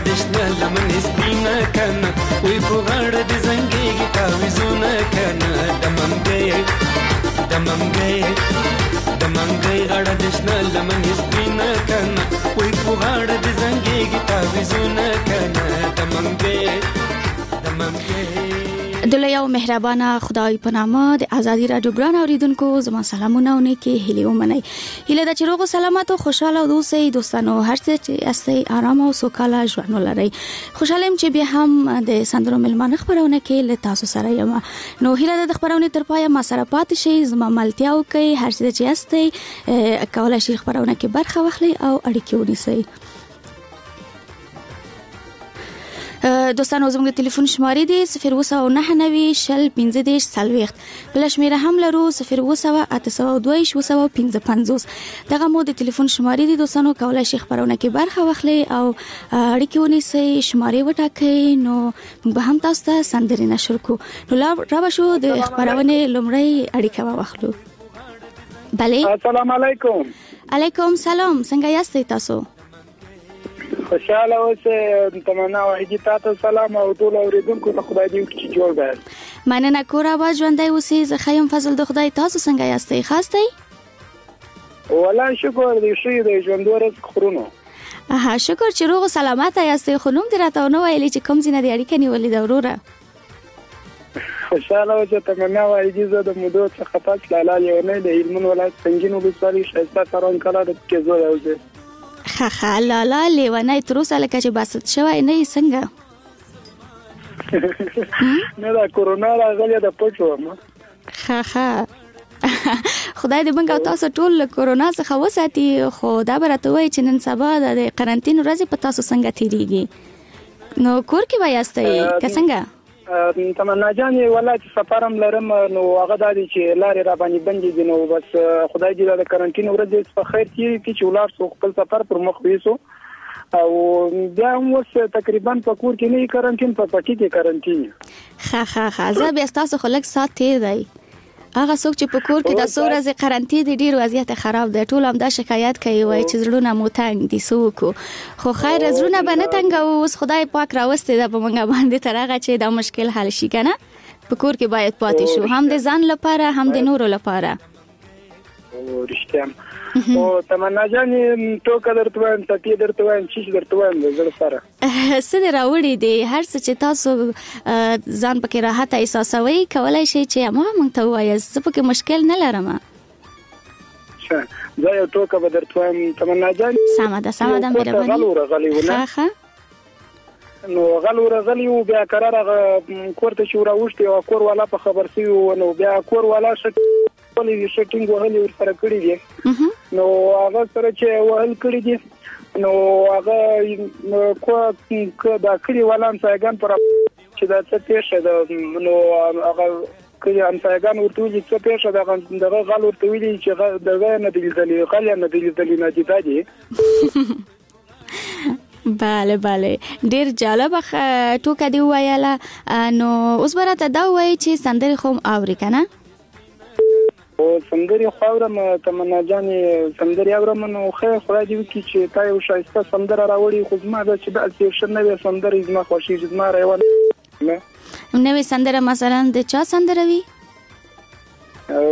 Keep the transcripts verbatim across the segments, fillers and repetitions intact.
دشنه لمن سپینه کنه وی په غاړه د زنګېږي تاویزونه کنه د منګۍ د منګۍ د منګۍ غاړه دشنه لمن سپینه کنه وی په غاړه د زنګېږي تاویزونه کنه د منګۍ د منګۍ د یو مهربانه خدای په نامه د ازادي رادیو ګران اوریدونکو زما سلامونه ونه کې هلي ومني هله د چروغ سلامت او خوشاله او دوسي دوستانو هر څه چې استي آرام او سوکاله ژوند ولري خوشاله يم چې به هم د سندرو ملمانه خبرونه کې له تاسو سره یم نو هله د خبرونه تر پای ما سره پات شي زما ملتیا او کوي هر څه چې استي کولای شي خبرونه کې برخه واخلي او اړیکې ونیسي دوستانو زموږ د ټلیفون شمارې دي صفر اووه سوه نهه نوي شل پنځه دېرش څلوېښت بله شمېره هم لرو صفر اووه سوه اته سوه دوه ویشت اووه سوه پنځه پنځوس دغه مو د ټلیفون شمارې دي دوستانو کولای شي خبرونه کې برخه واخلي او اړیکې ونیسئ شمارې وټاکئ نو موږ به هم تاسو ته سندرې نشر کړو نو را به شو د خپرونې لومړی اړیکه واخلو بله السلام علیکم علیکم سلام څنګه یاستئ تاسو خوشاله اوسه تمنا واحدی تاسو سلام او ټول اوریدونکو ته خدای دې وکړي جوړ ده مننه کور اواز ژوندۍ اوسئ زه خیم فضل د خدای تاسو څنګه یاستئ خاصتئ والله شکر دې شي د ژوند ورځ خورونو اها شکر چې روغ سلامت یاستئ خو نوم دې راته نو ویلي چې کوم ځینې د اړیکې نیولې د وروره خوشاله اوسه تمنا واحدی زه د مودو څخه پاس لاله یو نه د هلمند ولایت سنگین ولسوالۍ شایسته تران کلا د کې زو اوسه خا خا لا لا لیوانای تروسه لکه چې باسط شوی نه څنګه نه دا کورونا راغلی د پټو ما خا خا خدای دې موږ تاسو ټول له کورونا څخه وساتي خو دا برته وای چې نن سبا د قرنټین ورځې په تاسو څنګه تیریږي نو کور کې وای استئ که څنګه تمنا جانې ولا چې سفرم لرم نو هغه د دې چې لارې را باندې بندې دي نو بس خدای دې د قرنټین ورځې په خیر کې چې ولار سو خپل سفر پر مخ وېسو او بیا هم اوس تقریبا په کور کې نه قرنټین په پټي کې قرنټین خا خا خا زه بیا تاسو خلک سات تیر دی هغه څوک چې په کور کې د څو ورځې قرنټین دي ډیر وضعیت خراب دی ټول هم دا شکایت کوي وای چې زړونه مو تنګ دي سوکو خو خیر زړونه به نه تنګ او اوس خدای پاک راوستي دا په موږ باندې تر هغه چې دا مشکل حل شي کنه په کور کې باید پاتې شو هم د ځان لپاره هم د نورو لپاره او رښتیا او تمنا جانې تو کلر توان تپی درته وایم چې درته وایم زړه سره سده راوړي دي هر څه چې تاسو ځان پکې راحت احساسوي کولای شي چې ما مونږ ته وایي زه پکې مشکل نه لرم ښه زه یو ټوکه به درته وایم تمنا جانې سمه ده سمه ده مهرباني ښه نو غلو رغلی او بیا قرار کوړه چې راوښتي او کور والا په خبر سي نو بیا کور والا شت ولې شټینګ وهلي ور سره کړی دي نو هغه سره چې وهل کړی دي نو هغه کو دا کړی ولان څنګه پر چې دا څه پیښه ده نو هغه کړي ان څنګه ورته ویل چې پیښه ده دغه غل ورته ویل چې دغه نه دی ځلی غل نه دی ځلی نه دی دادي بله بله ډیر جالب ټوکه دی وایاله نو اوس برته دا وای چې سندري خو اوري کنه او سندري خاورم تمنا جانې سندري اورم نو خیر خدای دې وکړي چې تا یو شایسته سندره راوړي خو زما د چې د اسیشن نه سندري زما خوشي زما روان نوې سندره مثلا د چا سندره وی او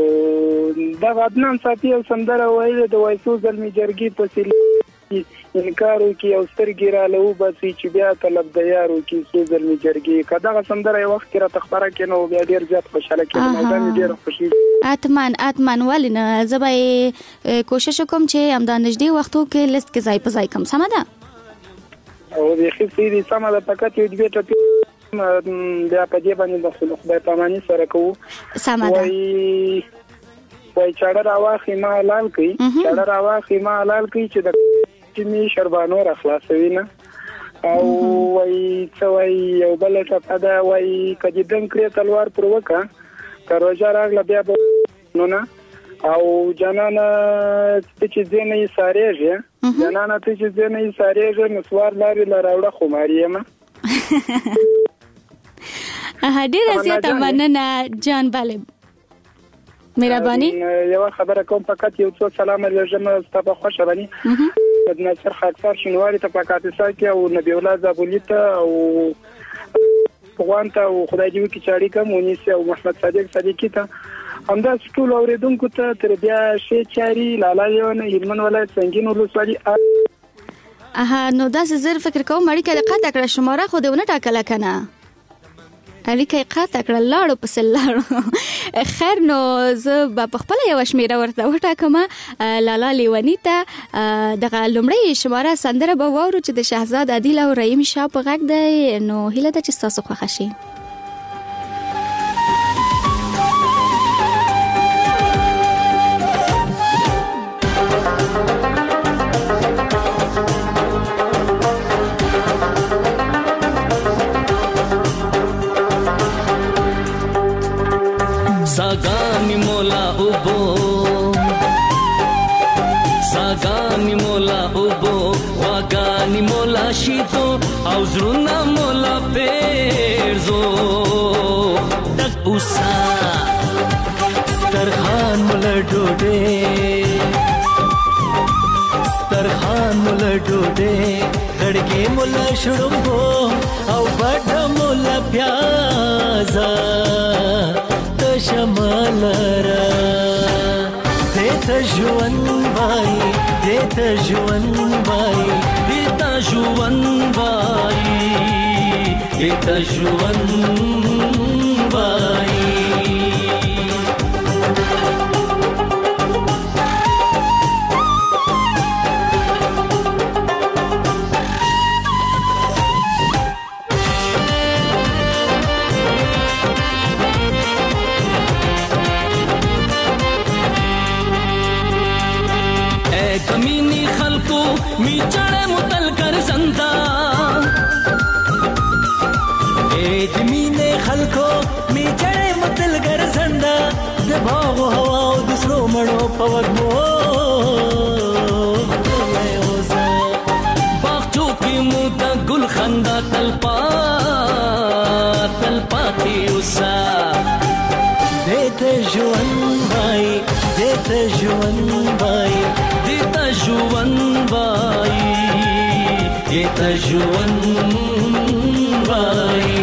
دا غدنان ساتي سندره وایي د وایسو زلمی جرګي په سیل انکارو کې او سترګې را لو بسې چې بیا طلب د یارو کې څو ځل می جرګي کدا سندره یو وخت را تخبره کینو بیا ډیر زیات خوشاله کېږم دا مې ډیر خوشي اتمن اتمن ولنه زبای کوشش کوم چې همدا نږدې وختو کې لیست کې ځای په ځای کوم سم ده او د خپل دې سم ده پکات یو دې ته بیا په دې باندې د خدای پاماني سره کوو سم ده وای چاړه راواخې ما حلال کړي چاړه راواخې ما حلال کړي چې د چې می شربانو را خلاصوي نه او وای څو وای یو بل څه دا وای کدی دن کړی تلوار پر وکا کروجا راغله بیا نو نه او جانانا چې زنه یې سارېږي جانانا چې زنه یې سارېږي نسوار لاري لراوړه خماري ما اه ډیره زیاته مننه جان بله مهرباني یو خبره کوم فقط یو څو سلام لږه ستاسو خوشاله ناصر خاکسار شینواری ته په کاپیسا کې او نبی الله زابولی ته او پوانته او خدای دې وکړي چې اړیکه مونیس او محمد صادق صدیقی ته همدا ټول اوریدونکو ته تر بیا شي چاري لالا یو نه هلمند ولایت سنگین ولسوالي اها نو دا زر فکر کوم اړیکه د قطع کړه شماره خو دونه ټاکله کنه اړیکه قطع کړه لاړو پس لاړو خیر نو زه په خپل یو شمیره ورته وټاکم لالا لیونی ته دغه لومړی شماره سندره به وورو چې د شهزاد عادل او رحیم شاه په غږ دی نو هیله ده چې تاسو خوښ شي Sagani mola ubo Sagani mola ubo Wagani mola shito Auzruna mola perzo Tak usa Starkhan mola dode Starkhan mola dode Khadge mola shurumbo Au bada mola pyaza شمالرا دیتا جوان بای دیتا جوان بای دیتا جوان بای دیتا جوان بای کمینی خلقو می چڑے متل کر زندہ اے دمینے خلقو می چڑے متل کر زندہ دباغ و ہوا و دوسرو مڑو پوگمو باغچو کی مودا گل خندہ تلپا تلپا کی اسا دیتے جوان بھائی دیتے جوان بھائی دیتا جوان بھائی دیتا جوان بھائی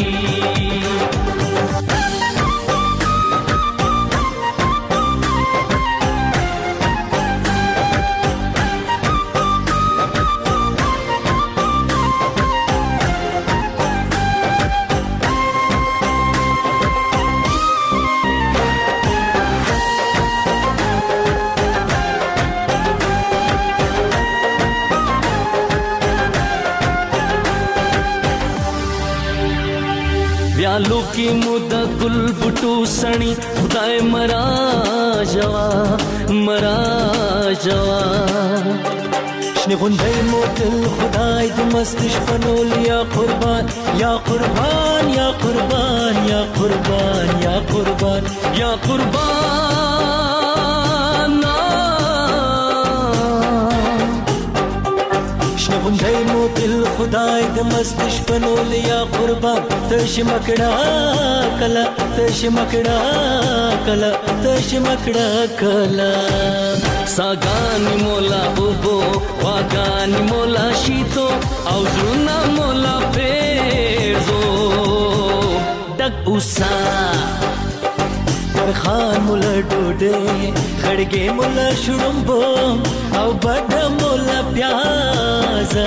व्यालो की मुदा गुल बुटू सणी खुदाए मरा जवा मरा जवा شنی غندای موتل خدای د مستش فنول یا قربان یا قربان یا قربان یا قربان یا قربان یا قربان شنی غندای موتل خدای د مستش فنول یا قربان تش مکڑا کلا تش مکڑا کلا تش مکڑا کلا ساگانی مولا اوبو واگانی مولا شیتو او زرونا مولا پیرزو ڈگ اوسا سترخان مولا ڈوڈے خڑگے مولا شڑمبو او بڑا مولا پیازا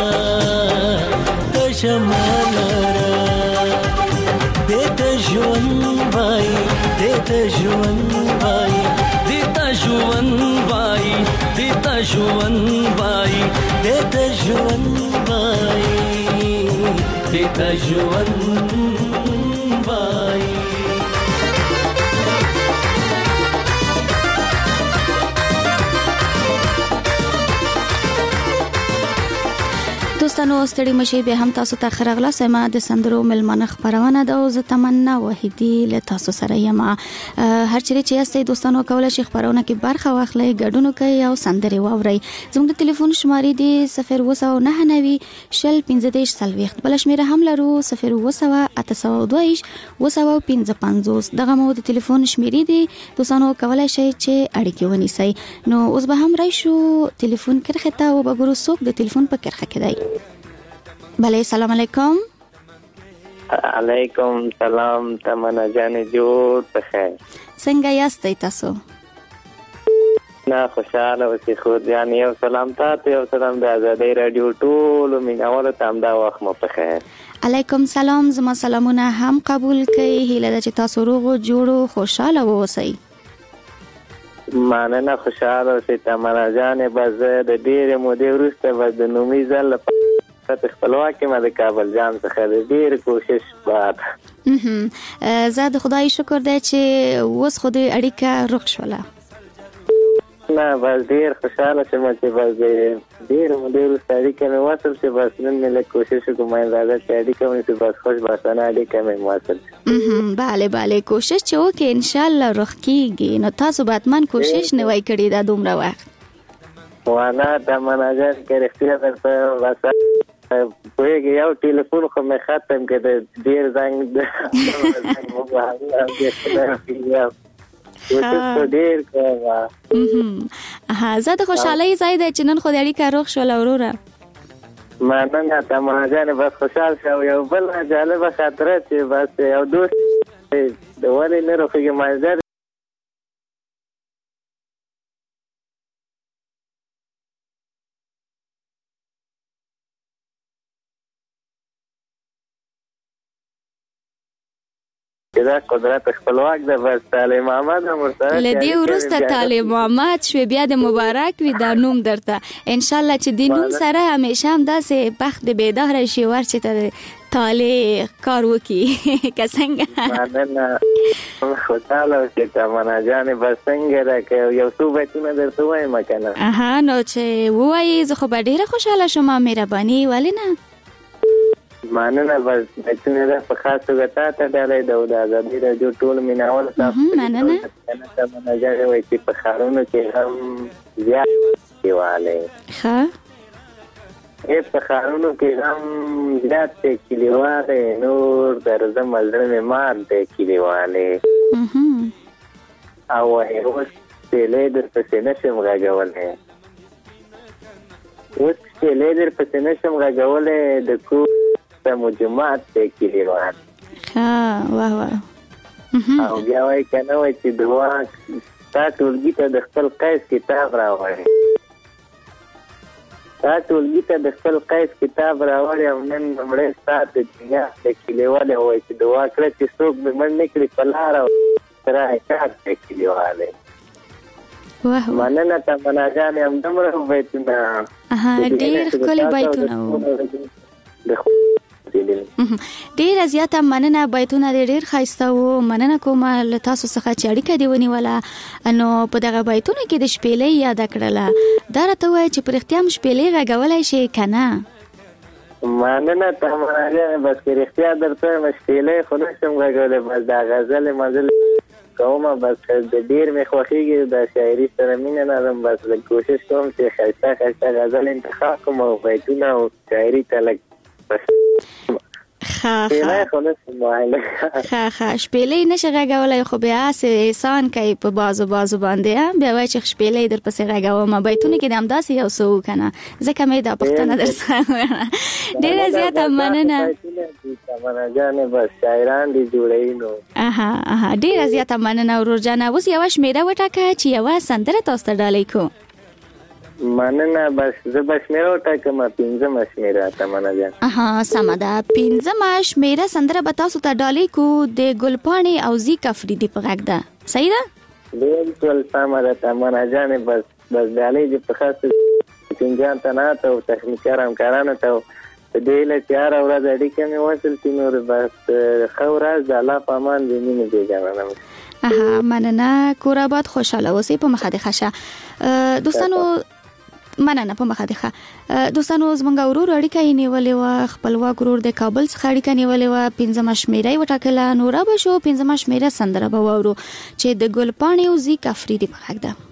تشمالارا دیتا جوان بائی دیتا جوان بائی دیتا جوان بائی دیتا جوان بائی دیتا جوان بائی دیتا جوان بائی دوستانو ستړي مشي به هم تاسو ته خرغله سما د سندرو ملمنه خبرونه د او ز تمنا وحیدی له تاسو سره یم. هر چیرې چې یاستئ دوستانو کولای شي خبرونه کې برخه واخلئ، ګډون کوي او سندري واورئ. زموږ د ټلیفون شمارې دی صفر اووه سوه نهه نوي شل پنځه دېرش څلوېښت، بله شمېره هم لرو صفر اووه سوه اته سوه دوه ویشت اووه سوه پنځه پنځوس. دغه مو د ټلیفون شمېرې دي، دوستانو کولای شئ چې اړیکې ونیسئ. نو اوس به هم راشو ټلیفون کرښې ته او به ګورو څوک د ټلیفون په کرښه کې دی. بله سلام علیکم. علیکم سلام تمنا جان جوړ بخیر. څنګه یاستئ تاسو؟ نه خوشاله اوسئ خور جان. یو سلام تاسو، یو سلام د آزادۍ رادیو ټول مینوالو ته هم دا وخت مو په خیر. علیکم سلام، زما سلامونه هم قبول کړئ. هیله ده چې تاسو روغ او جوړ او خوشاله اوسئ. مننه، خوشاله اوسئ تمنا جان. بس د ډېرې مودې وروسته بس د نومي ځل لپاره خپلواکي ما د کابل جان څخه ډېر کوشش بعد زه د خدای شکر دی چې اوس خو دې اړیکه روغ شوله. نه بس ډېر خوشاله شوم چې بس ډېر مودې وروسته اړیکه مې وصل شي. بس نن مې لږ کوشش وکړم راځه چې اړیکه مې شي، بس خوشبختانه اړیکه مې وصل شي. بله بله کوشش چې وکړې انشاءالله روغ کېږي. نو تاسو به حتما کوشش نه وای کړی دا دومره وخت. وانا تمنا جان کې رښتیا درته بس پوهېږي یو ټلیفون خو مې ختم کړ د ډېر زنګ ډېر ها زه د خوشحالۍ ځای دی چې نن خو د اړیکه روغ شوله وروره. مننه تمنا جان. بس خوشحال شو. یو بل جالبه خاطره چې بس یو دوست د ولې نه روغېږي مازدیګر دا قدرت خپلواک ده. بس طالب محمد مرسره لدی ورسته طالب محمد شوی بیا د مبارک وي دا نوم درته ان شاء الله چې د نوم سره همیشه هم داسې بخت بيدار شي ورچې ته طالب کار وکي که څنګه. مننه خوشاله اوسئ تمنا جان. بس څنګه راکې یو څو بیتونه درته وایم کنه؟ اها نو چې وایي زه خو به ډېره خوشاله شم. مهرباني ولې نه؟ مننه. بس بیتونه ده په خاص توګه تا ته ډالۍ ده او د آزادۍ راډیو ټول مینوال تاسو مننه. تمنا جان وایي چې په ښارونو کې هم زیات کلیواله ښه په ښارونو کې هم زیات کلیواله نور درځم زړه مې مات دی کلیواله او اوس سیلې درپسې نشم غږولی اوس سیلې درپسې نشم غږولی د کور مجموعات دی کلیوال. ښه واه واه. او بیا وایي که نه وایي چې دعا تا ټولګي ته د خپل قیس کتاب راوړی تا ټولګي ته د خپل قیس کتاب راوړی او نن مړی ستا د دنیا د کلیوالی وایي چې دعا کړه چې څوک مې مړ نه کړي په لاره راه کار دی کلیوالی. مننه تمنا جانې. همدومره بیتونه ډېر ښکلي بیتونه وو. ډېره زیاته مننه. بیتونه دې ډېر ښایسته وو. مننه کومه له تاسو څخه چې اړیکه دې ونیوله. نو په دغه بیتونو کې د شپېلۍ یاده کړله. دا راته ووایه چې په رښتیا هم شپېلۍ غږولی شي که نه؟ مننه تمنا جانې. بس که رښتیا درته وایم شپېلۍ خو نشم غږولی. بس دا غزل مزل کومه بس د ډېر مې خوښېږي د شاعري سره مینه لرم. بس لږ کوشش کوم چې ښایسته ښایسته غزل انتخاب کړم او بیتونه او شاعري ته لږ ښه ښه شپېلۍ نشي غږولی خو بیا هسې احسان کوي په بازو بازو باندې بیا وایي چې شپېلۍ درپسې غږوم. بیتونه کې د همداسې یو څه وو که نه؟ ځکه مې دا پوښتنه درڅخه ډېره زیاته مننه تمنا جانې. بس شاعران دې جوړوي نو. اها اها ډېره زیاته مننه ورور جانه. اوس یوه شمېره وټاکه چې یوه سندره تاسو ته ډالۍ کړو. مننه. بس زه به شمېره وټاکم. پنځمه شمېره تمنا جان. اها سمه ده. پنځمه شمېره سندره به تاسو ته ډالۍ کړو د ګلپاڼې او زیک افریدي په غږ ده. صحیح ده؟ بلکل سمه ده تمنا جانې. بس بس ډالۍ دې په خاص پنجان ته ناته او تخنیکي همکارانو ته په دې هیله چې هره ورځ اړیکه مې وصل شي. نور بس ښه ورځ د الله په امان دې مینې بېګانه. اها مننه. کور آباد خوشحاله اوسئ. په مخه دې ښه شه. دوستانو مننه په مخه ده. دوستانو زمونږ ورور اړیکه یې نیولې و، خپلواک ورور د کابل څخه اړیکه نیولې و، پنځمه شمیره یې وټاکله. نو را به شو پنځمه شمیره سندره به واورو چې د ګلپاڼې او زیک افریدي په غږ ده.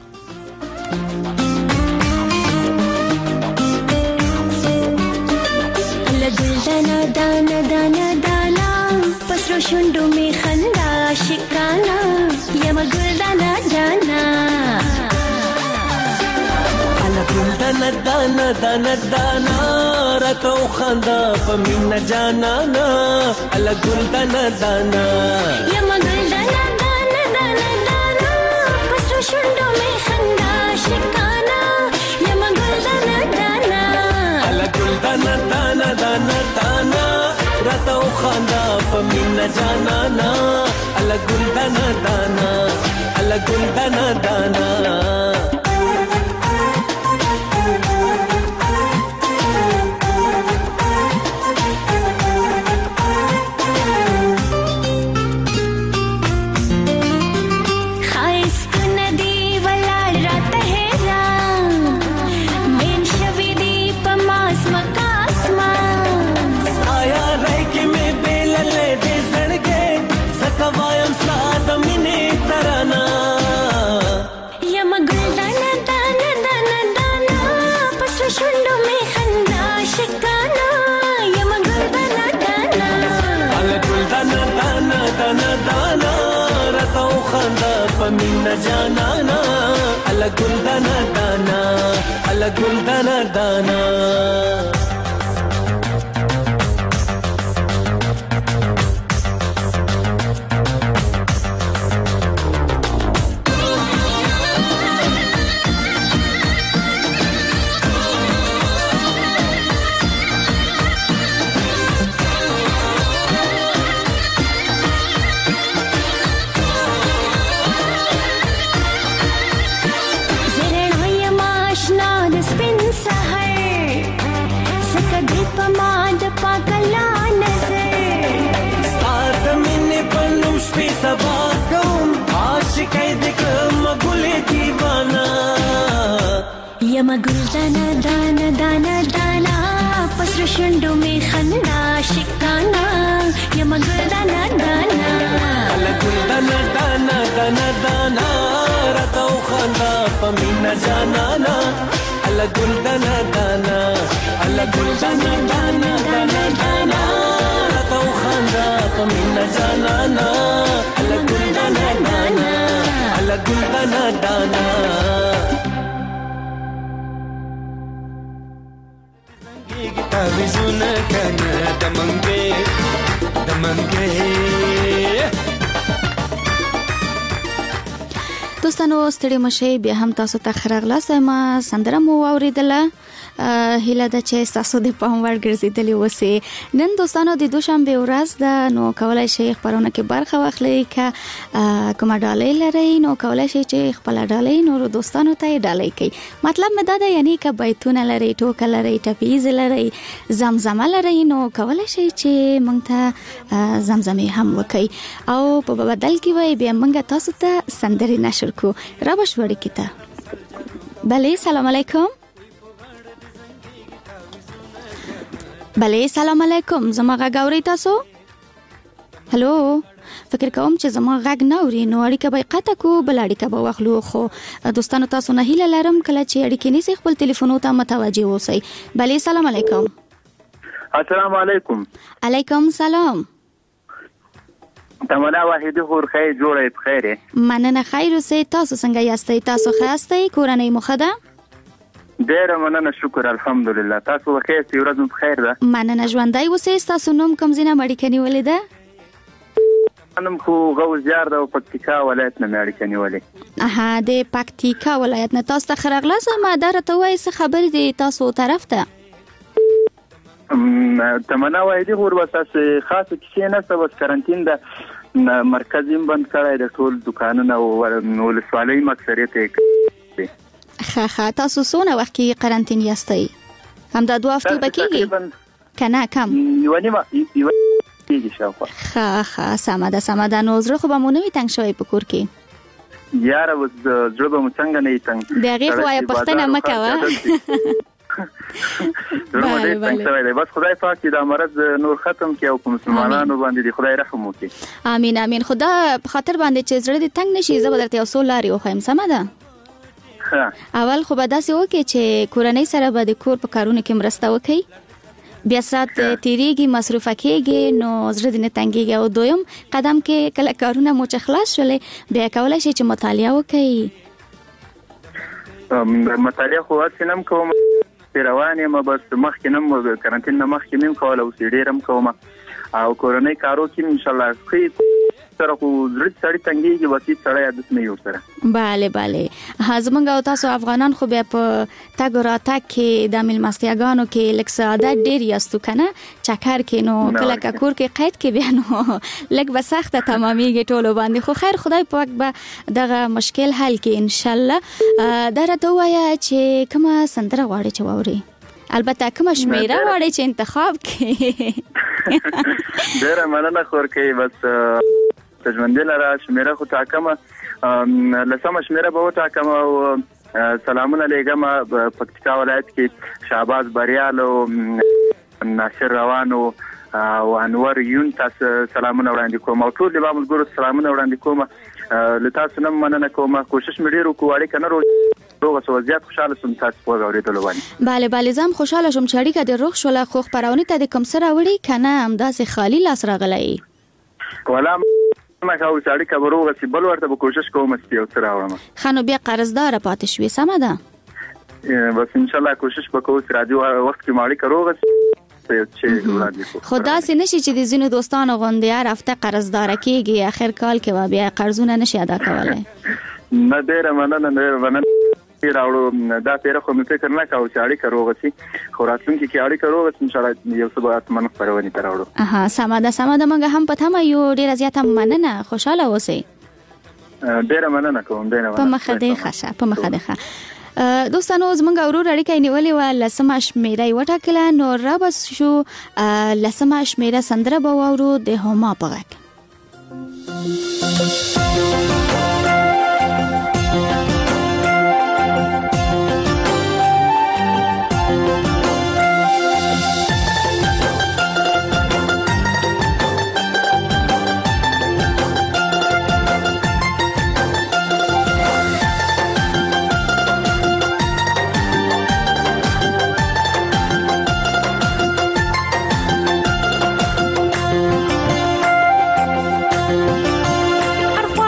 دانا دانا دانا دانا پسرو شونډو می خندا شکانا یم ګل دانا دانا الا ګل دانا دانا دانا دانا راتو خندا پمینا جانا نا الا ګل دانا دانا یم ګل دانا دانا دانا دانا پسرو شونډو می خندا شکانا یم ګل دانا دانا الا ګل دانا دانا دانا دانا راتو خندا پمینا جانا نا الا ګل دانا دانا الا ګل دانا دانا پمینا جانا نا الا ګل دانا دانا الا ګل دانا دانا یم ګل دانا دانا دانا دانا پسرو شونډو می خندا شکانا یم ګل دانا دانا الا ګل دانا دانا دانا دانا راتو خندا پمینا جانا نا الا ګل دانا دانا الا ګل دانا دانا دانا دانا راتو خندا پمینا جانا نا الا ګل دانا دانا الا ګل دانا دانا تعویزونه کنه د منګې د منګې. دوستانو ستړي مشه بیا هم تاسو ته خرغلا سما سندره مو اوریدله. هیله ده چې تاسو د پام وړ ګرځیدلی وسی. نن دوستانو د دوشنبه ورځ ده، نو کولای شئ خبرونه کې برخه واخلئ. که کومه ډالۍ لرئ نو کولای شئ چې خپل ډالۍ نور دوستانو ته ډالۍ کړئ. مطلب مې دا ده یعنی که بیتونه لرئ، ټوکه لرئ، ټپیز لرئ، زمزمه لرئ نو کولای شئ چې موږ ته زمزمه هم وکړئ او په بدل کې وای بیا موږ تاسو ته سندرې نشر کو. را بشوړی کیته. بله سلام علیکم. بله سلام علیکم. زما غږ اورئ تاسو؟ هلو، فکر کوم چې زما غږ نه اوري نو اړیکه به قطع کو، بل اړیکه به واخلو. خو دوستانو تاسو نه هیله لرم کله چې اړیکې نیسئ خپل ټلیفونو ته متوجه اوسئ. بله سلام علیکم. السلام علیکم. علیکم سلام. تمنا واحدی خور خیر جوړه بخیر. مننه خیر اوسئ. تاسو څنګه یاستئ؟ تاسو ښه یاستئ؟ کورنۍ مو ښه ده؟ ډیره مننه، شکر الحمدلله. تاسو بخیر یاست؟ ورځ مو بخیر ده؟ مننه، ژوندی اوسئ. تاسو نوم کوم ځای نه اړیکه نیولې ده؟ نوم خو غوث جار ده او پکتیکا ولایت نه اړیکه نیولې. اها، د پکتیکا ولایت نه. تاسو ته خرغلا سم دا راته وایي څه خبرې دي تاسو طرف ته؟ تمنا واحدی خور بس خاصه کیسې نه څه، بس کارانتین ده، مرکز یې بند کړی د ټول دکانونه او ولسوالۍ مکثریت یې. ښه ښه، تاسو څونه وخت کې قرنطین یاستئ؟ همدا دوه هفتې به کېږي که نه کم؟ یوه نیمه یوه کېږي شاوخوا. ښه ښه، سمه ده سمه ده. نو زړه خو به مو نه وي تنګ شوی په کور کې؟ یاره اوس زړه به مو څنګه نه وي تنګ د هغې خو وایه پوښتنه مه کوه زړه مو ډېر تنګ شوی دی. بس خدای پاک چې دا مرض نور ختم کړي او په مسلمانانو باندې د خدای رحم وکړي. امین امین. خو دا په خاطر باندې چې زړه دې تنګ نشي زه به درته یو څو لارې وښیم سمه ده؟ اول خو به داسې وکړې چې کورنۍ سره به د کور په کارونو کې مرسته وکړئ، بیا سات تیریږي مصرفه کېږي نو زړه دې نه تنګېږي. او دویم قدم کې کله کارونه مو چې خلاص شولې بیا کولی شئ چې مطالعه وکړئ. مطالعه خو هسې نه م کوم روان یم، بس مخکې نه م کرنټین نه مخکې مې م کوله اوس یې ډېره م کوم او کورنۍ کارو کې انشاءالله ښه سره خو زړه سړی تنګېږي بس هېڅ سړی عادت نه وي ورسره. بله بله. زمونږ او تاسو افغانان خو بیا په تګ و راتګ کې د میلمستیاګانو کې لږ څه عادت ډېر یاستو که نه چکر کې نو کله که کور کې قید کې بیا نو لږ به سخته تمامیږي ټولو باندې. خو خیر خدای پاک به دغه مشکل حل کړي انشاءالله. دا راته ووایه چې کومه سندره غواړې چې واورې؟ البته کومه شمیره غواړې چې انتخاب کړې؟ ډېره مننه خورکۍ. بس ژوندۍ لره شمیره خو ټاکمه لسمه شمیره به وټاکم او سلامونه لیږم پکتیکا ولایت کې شهباز بریال او ناصر روان او انور یون تاسو سلامونه وړاندې کوم او ټول به ملګرو سلامونه وړاندې کوم. له تاسو نه مننه کوم. کوشش مې ډېر وکړو اړیکه نه روغ شو زیات خوشاله شوم تاسو په اورېدلو باندې. بله بله زه هم خوشاله شوم چې اړیکه دې روغ شوله. خو خپرونې ته دې کوم څه راوړي که نه همداسې خالي لاس راغلی؟ ولا ما خو سړی کبرو غسی بل ورته به کوشش کوم چې یو څه راوړم. خنو بیا قرضدار پاتې شوې سمه ده؟ بس ان شاء الله کوشش وکړو چې راځو وخت کې ماړي کروغ خو داسې نشي چې د ځینو دوستانو غوندې هر هفته قرضدار کېږي اخر کال کې بیا قرضونه نشي ادا کولی. نه ډېره مننه ډېره مننه راوړو دا پیره خو مې فکر نه کاوه چې اړیکه روغه شي خو راتلونکي کې اړیکه روغه شي انشاءالله یو څه به اتمن خپرونې ته راوړو. اها سمه ده سمه ده. موږ هم په تمه یو. ډېره زیاته مننه. خوشحاله اوسئ. ډېره مننه کوم. ډېره مننه. په مخه دې ښه شه په مخه دې ښه. دوستانو زمونږ ورور اړیکه یې نیولې وه لسمه شمیره یې وټاکله نو رابس شو لسمه شمیره سندره به واورو د هما په غږ. Arpa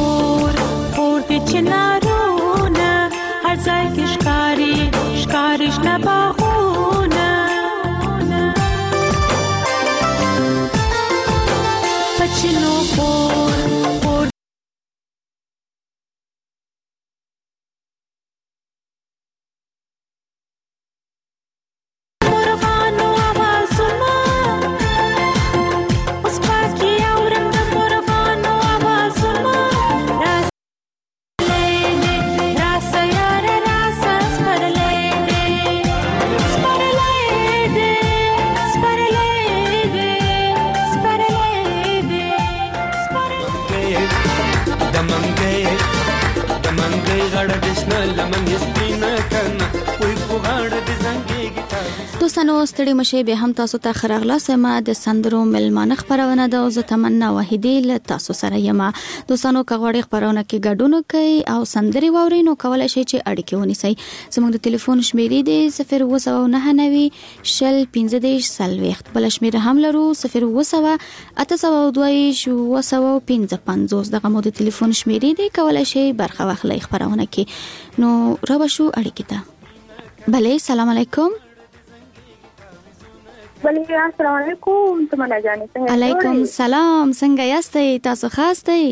خور خور د چنارونه هر ځای کې ښکاری ښکاری شنه باغونه پچلو خور خور دوستانو ستړي مشه به هم تاسو ته خراغلا سم د سندرو ملمانه خبرونه ده او زه تمنا وحیدی له تاسو سره یم. دوستانو کغوړی خبرونه کې ګډون کوي او سندري ووري نو کولای شي چې اړیکه ونیسي. زموږ د ټلیفون شمیرې دی صفر اووه سوه نهه نوي شل پنځه دېرش څلوېښت، بل شمیره هم لرو صفر اووه سوه اته سوه دوه دېرش اووه سوه پنځه پنځوس. دغه مو د ټلیفون شمیرې دی، کولای شي برخه واخلئ خبرونه کې. نو را بشو اړیکه ته. بله سلام علیکم. بله السلام علیکم. تمنا جانې څنګه؟ علیکم سلام، څنګه یاستئ؟ تاسو خاصئ؟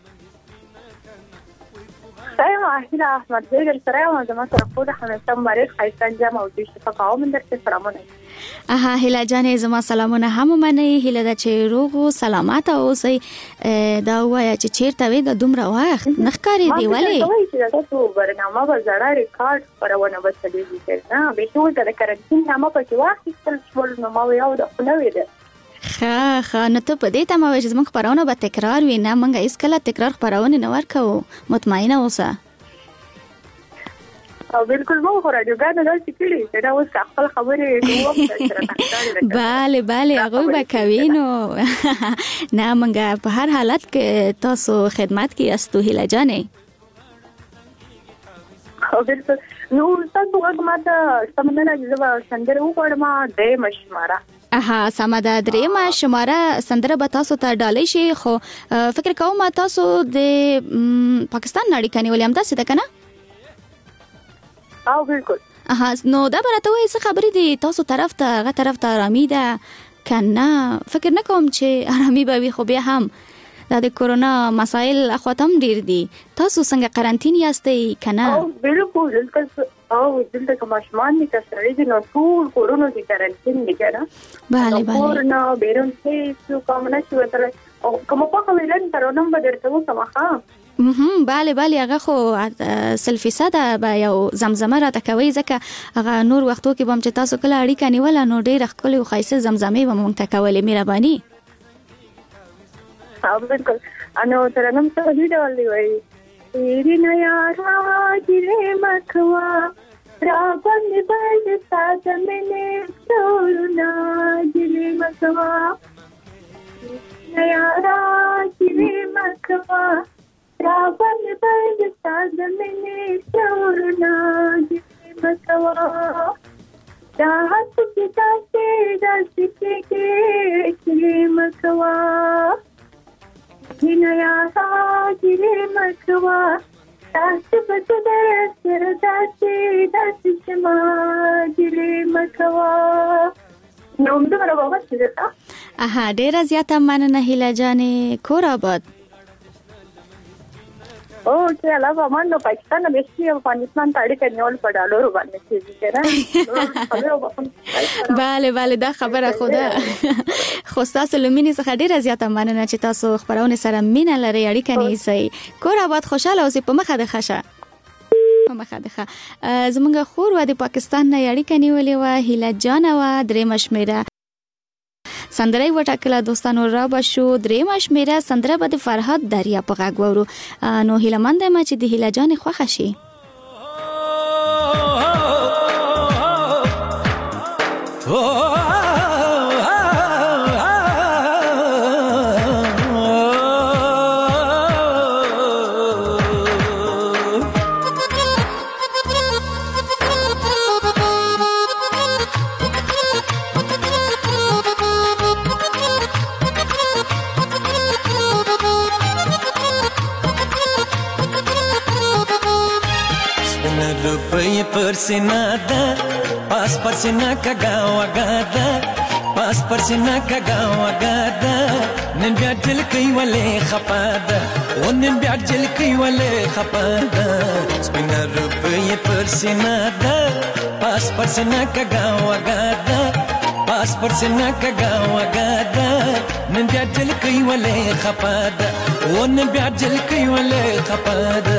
سلام هیله احمد زیدل سره یم. زما سره خو د همیشه مریض خیستان جام او د شفقاو من درته سلامونه. اها هیله جانې زما سلامونه هم منئ. هیله ده چې روغ او سلامت اوسئ. دا وایا چې چیرته وې د دومره وخت نخکاری دی ولې؟ ما چې تاسو برنامه به زړه ریکارډ خبرونه وسلېږي نه به ټول د کرنټین نامه پکې واخیستل شول نو ما یو د خنوي ده. ښه ښه نو ته په دې تمه وې چې زموږ خبرونه به تکرار وي. نه موږ هیڅ کله تکرار خبرونه نه ورکوو، مطمئنه اوسه. او بالکل مو خو راډیوګانو داسې کړي چې دا اوس خپل خبرې کوم سره تکرار. bale bale هغه به کوي نو نه موږ په هر حالت کې تاسو خدمت کې استو هیله جانې. او بالکل نو تاسو وګماته سمندر جوه سندره وګړم د مشماره. اها سمه ده. درېمه شماره سندره به تاسو ته ډالۍ شي، خو فکر کوم تاسو د پاکستان نړۍ کني ولې هم تاسو ده کنه؟ او بالکل. اها نو دا برته وې څه خبرې دي تاسو طرف ته هغه طرف ته آرامي ده کنه؟ فکر نه کوم چې آرامي به وي، خو بیا هم دا د کورونا مسائل اخواتم ډیر دي. تاسو څنګه قرنټین یاستئ کنه؟ او بالکل دلته او دلته کوم شمان دي کسرې دي نو ټول کورونا دي قرنټین دي کنه. bale bale کورونا بیرون هیڅ کوم نه شو تر او کوم په خبرې تر نو به درته وسمه ها. مهم bale bale هغه خو سلفي ساده به یو زمزمه را تکوي ځکه هغه نور وختو کې بم چې تاسو کله اړیکه نیول نو ډیر خپل او خاصه زمزمه به مونږ تکولې مهرباني. او بالکل انو ترنم ته دی ډول وی تیری نه یارا جره مخوا را باندې باندې ساده مینه ټولنا جره مخوا نه یارا جره مخوا را باندې باندې ساده مینه ټولنا جره مخوا دا هڅه چې تاسو داسې کې جره مخوا Hinaya saajire makwa taasi batude sirdaati daasi smaajire makwa نوم دې ورغوښه چې دا اها ډیره زیاته مننه هیله جانې کور آباد. او چې علاوه مانو پاکستان به شي افغانستان ته اړیکه نیول په ډالرو باندې کیږي کنه. bale bale دا خبره خوده خو تاسو لمینې څخه ډیره زیاته مننه چې تاسو خبرونه سره مینه لري اړیکه نیسئ. کور آباد خوشاله اوسئ. په مخه ده خشه په مخه ده زمونږ خور و د پاکستان نه اړیکه نیولې و هیله جان و درې مشمیره سندره وټاکله. دوستانو را بشو درې مشمیره سندره به د فرهاد دریا په غږ وورو. نو هیله مند ما چې د هیله جان خوښه شي. روپۍ پر سینا ده پاس پر سینا کګا وګا ده پاس پر سینا کګا وګا ده نن بیا دل کوي ولې خپا ده و نن بیا دل کوي ولې خپا ده سپین روپۍ پر سینا ده پاس پر سینا کګا وګا ده پاس پر سینا کګا وګا ده نن بیا دل کوي ولې خپا ده و نن بیا دل کوي ولې خپا ده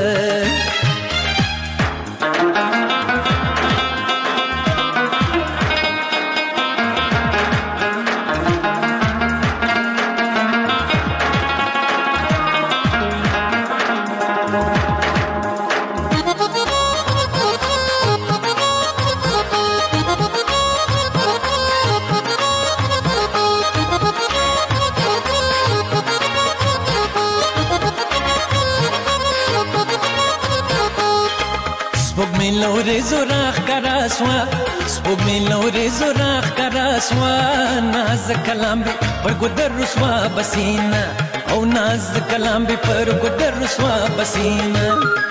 لورې زوراخ کراسوا سپوږ می لورې زوراخ کراسوا ناز کلام به پر ګدر رسوا بسینا او ناز کلام به پر ګدر رسوا بسینا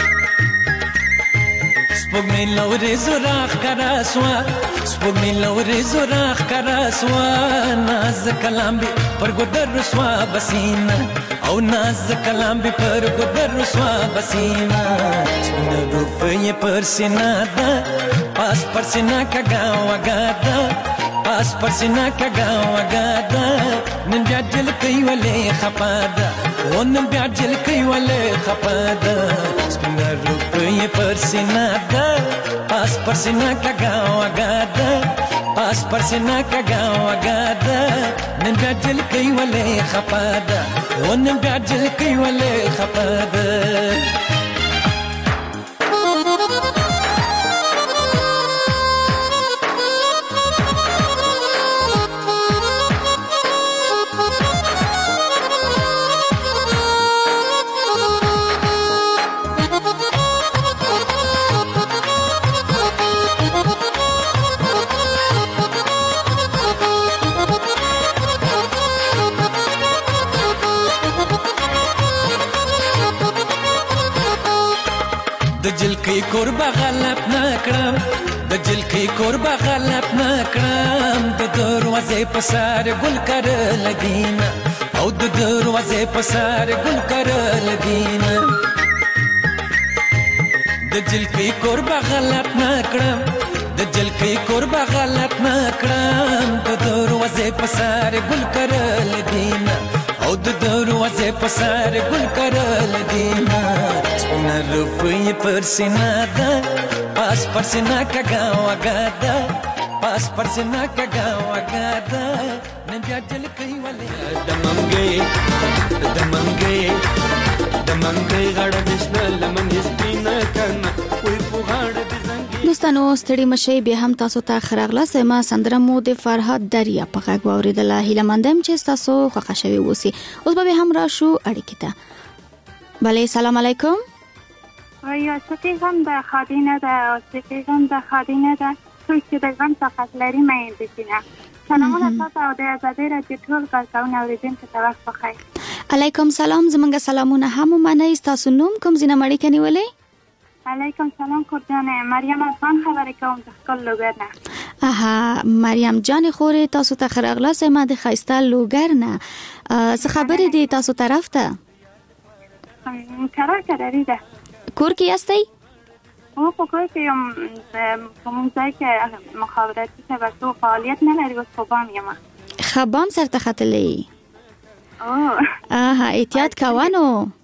سپوږ می لورې زوراخ کراسوا سپوږ می لورې زوراخ کراسوا ناز کلام به پر ګدر رسوا بسینا او ناز کلام به پر ګدر رسوا بسینا سپین روپۍ پر سینا ده پاس پر سینا کګا وګا ده پاس پر سینا کګا وګا ده نن بیا دل کوي ولې خپا ده و نن بیا دل کوي ولې خپا ده سپین روپۍ پر سینا ده پاس پر سینا کګا وګا ده پاس پر سینا کګا وګا ده نن بیا دل کوي ولې خپا ده و نن بیا دل کوي ولې خپا ده د جلکی کور بغلط نکړم د جلکی کور بغلط نکړم د دروازې په سر ګل کرل دینه او د دروازې په سر ګل کرل دینه د جلکی کور بغلط نکړم د جلکی کور بغلط نکړم د دروازې په سر ګل کرل دینه او د دروازې په سر ګل کرل دینه سپین روپۍ پر سینا ده پاس پر سینا کګا وګا ده پاس پر سینا کګا وګا ده نن بیا دل کوي ولې د منګي د منګي د منګي غړ دشنه لمن سپین کنه وې په غړ د زنګي دوستانو ستړي مشه به هم تاسو ته خراغله سما سندره مو د فرهاد دریا په غږ اوریدله هیله مندم چې تاسو خوښ شوي وسی اوس به هم راشو اړیکې ته بله سلام علیکم یا سپیغم د خادینه ده سپیغم د خادینه ده څوک چې د غم طاقت لري مې بشینه سلامونه تاسو او د آزادۍ راډیو ټول کارکوونکو اوریدونکو ته وخت بخیر علیکم سلام زمونږ سلامونه هم منئ تاسو نوم کوم ځینه مړی کني ولې علیکم سلام کورجانه مریم افغان خبرې کوم د خپل لوګر نه اها مریم جان خوري تاسو ته خراغله سم د خایسته لوګر نه څه خبرې دي تاسو طرف ته کارا کاری ده کور کې یاستئ او په کور کې یم کوم ځای کې مخابراتي شبکه فعالیت نه لري اوس خوبام یم خبام سره خطلې او اها احتیاط کوانو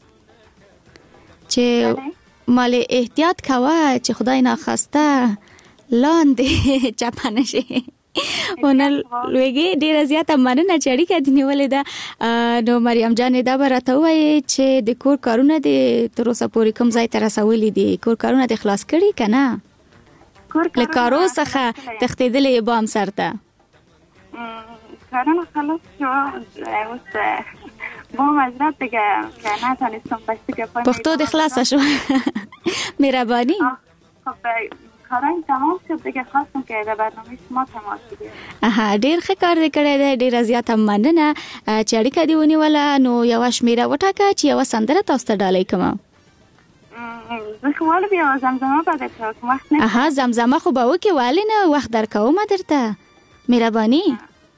چې مال احتیاط کوه چې خدای ناخواسته لاندې چپانه شي ونل لوګي ډیر زیاته مننه چې اړیکه دې نیولې ده نو مریم جان دا برته وایي چې د کور کارونه د تر اوسه پورې کوم ځای ته رسولې دي کور کارونه د خلاص کړي کنه له کارو څخه تختیدلې بام سرته کارونه خلاص شو اوس مو مزرعه دیگه که نتونستم بسته پختو د خلاص شو مهربانی خب کارای تمام شد دیگه خواستم که در برنامه شما تماس بگیرم اها ډیر ښه کار دې کړی دی ډیر زیاته مننه چې اړیکه دې ونیوله نو یو شمیره وټاکه چې یو سندره تاسو ته ډالۍ کوم خواله بیا زمزمه بده تا وقت نه. آها زمزمه خو به وکی والی نه وقت در کوم درته مهربانی.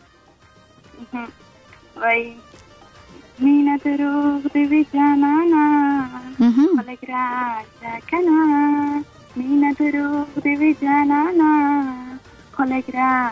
وای مینا دروغ دی جانانا خلق را کنا مینا دروغ دی جانانا خلق را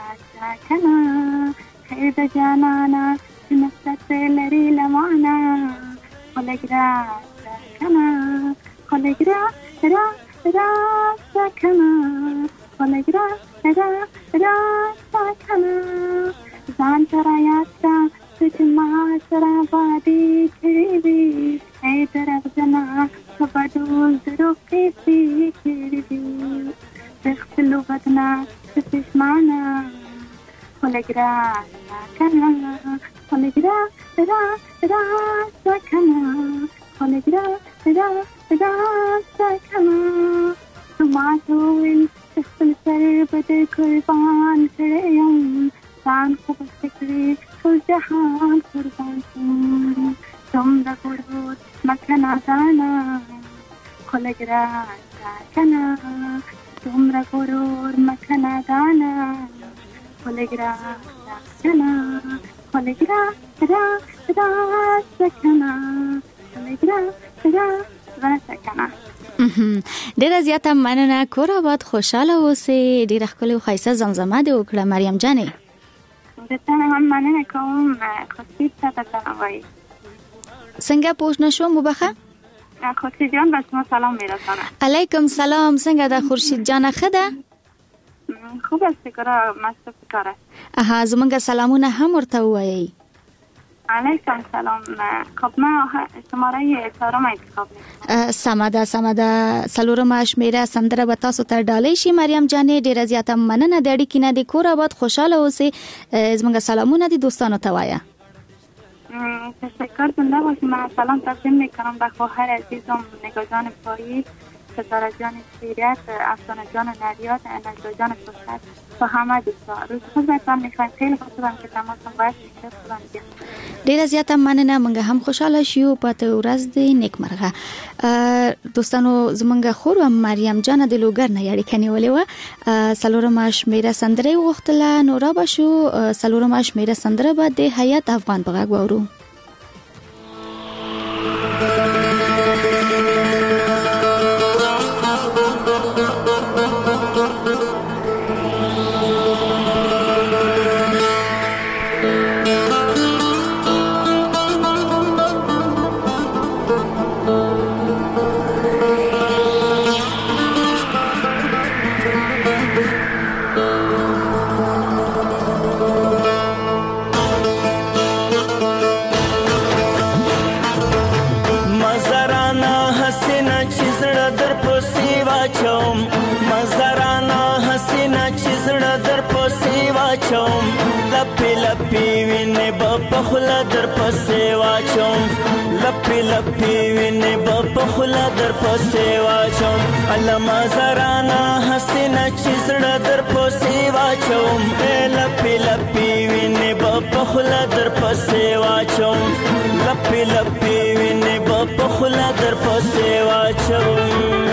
کنا خیر د جانانا نفس لري لمانا خلق را کنا خلق را را را کنا خلق را را را کنا ځان سره یاستا چې ما سره باندې کړی ای طرف جنا کبدول درو کې سي کړی تخلو بدنا تسمعنا ولګرا کنا ولګرا را را سکنا ولګرا را را سکنا ما ټول خپل سر بده قربان کړم ځان خو پکې ټول جهان قربان شم څومره ګورو مکه نازانا خلګرا کنا څومره ګورو مکه نازانا خلګرا کنا خلګرا را را سکنا خلګرا را را سکنا. ډیره زیاته مننه کور آباد خوشاله اوسې ډیره ښکلې او ښایسته زمزمه دې وکړه مریم جانې. درته هم مننه کوم خورشید ته سلام وایي. څنګه پوښ نشوم وبخه؟ خورشید جان به شما سلام میرسانم. علیکم سلام. څنګه ده خورشید جان ښه ده؟ خوب است کارا مصرف کار است. آها زمونږ سلامونه هم ورته وایي. علیکم سلام. خب ما شماره چهارم انتخاب میکنم. سمده سمده څلورمه شمیره سندره به تاسو ته ډالۍ شي مریم جانې. ډیره زیاته مننه د اړیکې نه د کور آباد خوشاله اوسئ. زمونږ سلامونه دي دوستانو ته وایه. تشکر زنده باشی. من سلام تقدیم میکنم به خواهر عزیزم نگاه جان پایی، ستاره جان سیرت، افسانه جان نریاد، نجلا جان فرصت و همه دوستا. روز خود بایدتان میخوایم خیلی خوش بودم که تماسم باید میشه خودم دیم. ډیره زیاته مننه. موږ هم خوشاله شو. پته ورځ دې نیکمرغه. دوستانو زمونږ خور مریم جان د لوګر نه اړیکه نیولې و. څلورمه شمیره سندره وغوښتله. نو را به شو څلورمه شمیره سندره به د حیات افغان په غږ واورو. لپی لپی وینه با خلا در پسې واچوم لپی لپی وینه با خلا در پسې واچوم علما زرانا حسینه چې زړه در پسې واچوم لپی لپی وینه با خلا در پسې واچوم لپی لپی وینه با خلا در پسې واچوم.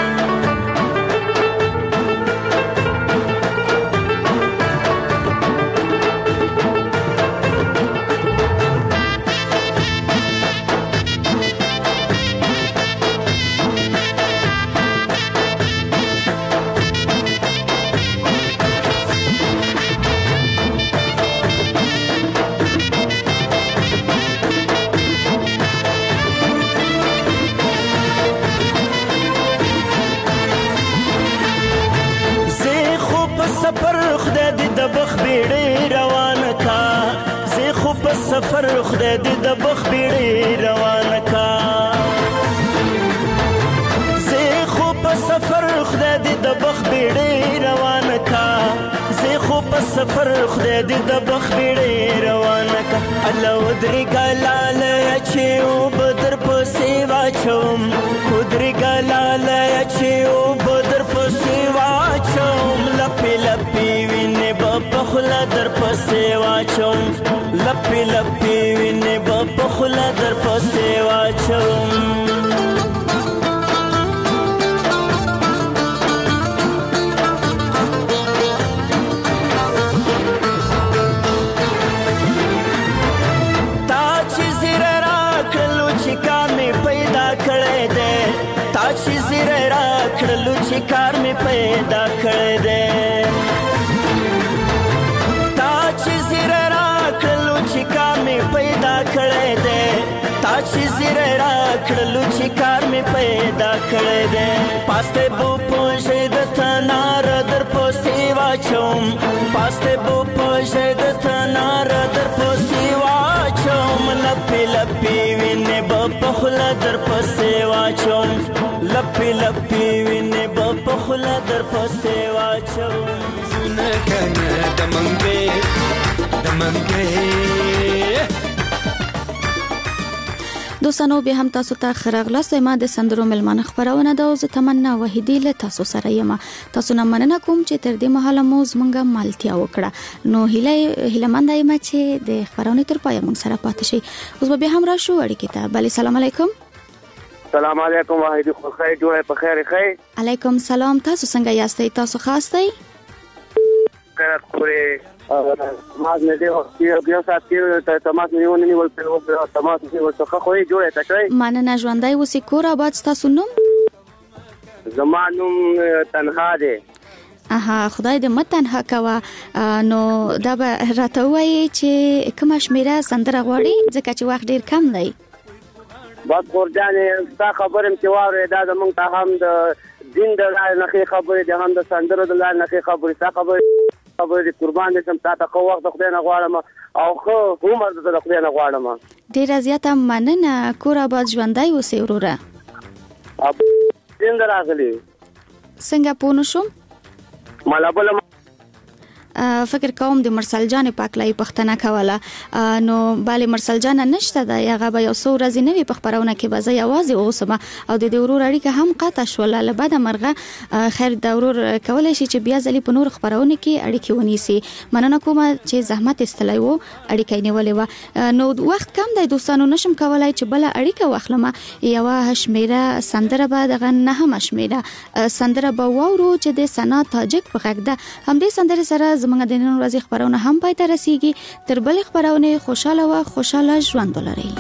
سفر خدای دې د بخ بیړې روان کا زه خو په سفر خدای دې د بخ بیړې روان کا زه خو په سفر خدای دې د بخ بیړې روان کا الله ودري ګلال چې او بدر په سیوا چوم ودري ګلال چې او بدر په سیوا چوم لپی لپی وینه په خلا در په سیوا چوم لپی لپی وینه په خلا در پسې واچوم. چې زیره را کړلو چې کار مې پیدا کړی دی تا چې زیره را کړلو چې کار مې پیدا کړی دی تا چې زیره را کړلو چې کار مې پیدا کړی دی پاسته بو پوښې د تنار در پسې واچوم پاسته بو پوښې د تنار در پسې واچوم لپې لپې وینې به په خوله در پسې واچوم لپې لپې وینې به په خوله در پسې واچوم زونه کنه د منګې د منګې دوستانو به هم تاسو ته خرغلاست ما د سندرو ملمانه خبرونه ده او زه تمنا وحیدی له تاسو سره یم تاسو نه مننه کوم چې تر دې مهاله مو زمونږه مالتیا وکړه نو هیله هیله مند یم چې د خبرونه تر پای موږ سره پاتې شي اوس به هم راشو اړیکې ته بل سلام علیکم سلام علیکم وحیدی خو خیر جوړه په خیر خیر علیکم سلام تاسو څنګه یاستئ تاسو خاصئ خیر خوري تماس نه دی او یو سات کې تماس نه ونی ول په تماس کې ورڅخه خوې جوړه تکړه مننه ژوندۍ اوسې کور آباد تاسو نوم زمانوم تنها دی اها خدای دې مت تنها کوا نو دا به راته وایي چې کوم شمیره سندره غواړي ځکه چې وخت ډیر کم دی بس ورجانې دا خبرم چې واره دا زمونږ ته هم د دین د لار نه خبرې د هم د سندرو د لار نه خبرې تا خبرې خبرې قربان دې سم تا ته وخت خدای نه غواړم او خو عمر دې خدای نه غواړم ډیر زیاته مننه کور آباد ژوندۍ اوسې وروره اب دین راغلی څنګه پونه شم مالا بل فکر کوم د مرسل جان پاکلای پښتنه کوله نو bale مرسل جان نشته دا هغه به یو څو ورځې نوي په خبرونه کې به زه یوازې اوسم او د ورور اړیکه هم قطع شول له بعد مرغه خیر د ورور کولای شي چې بیا ځلې په نور خبرونه کې اړیکه ونیسي مننه کوم چې زحمت استلای وو اړیکه نیولې و نو وخت کم دی دوستانو نشم کولای چې بل اړیکه واخلم یو هشمیره سندره به دغه نه هم هشمیره سندره به وورو چې د سنا تاجک په غږ ده هم دې سندره سره زمونږ د نن ورځې خبرونه هم پای ته رسیږي تر بل خبرونه خوشاله او خوشاله ژوند ولرئ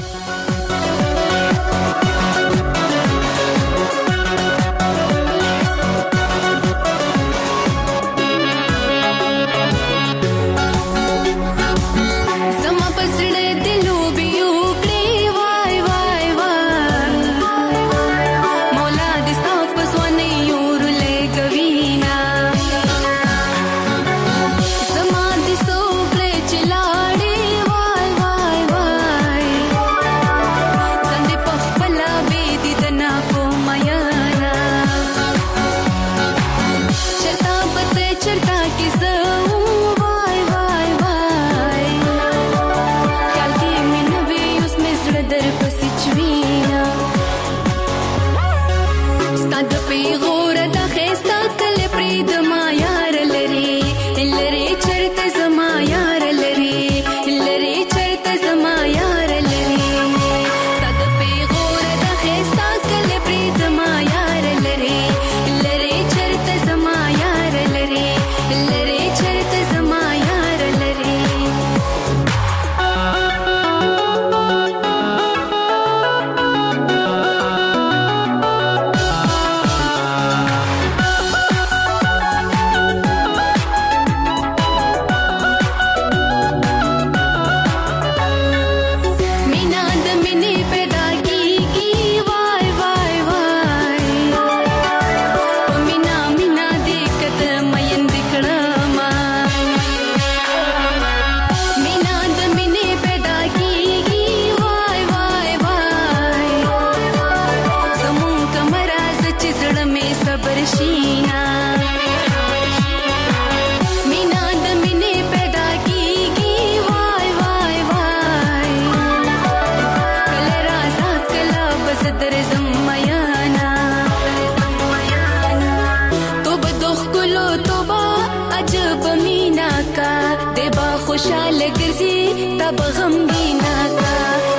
خوشاله ګرځي تب غمګینا کا